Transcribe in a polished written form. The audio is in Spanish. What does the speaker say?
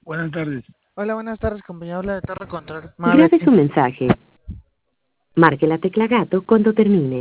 Buenas tardes. Hola, buenas tardes, compañero. Habla de Torre Control. Grabe su mensaje. Marque la tecla gato cuando termine.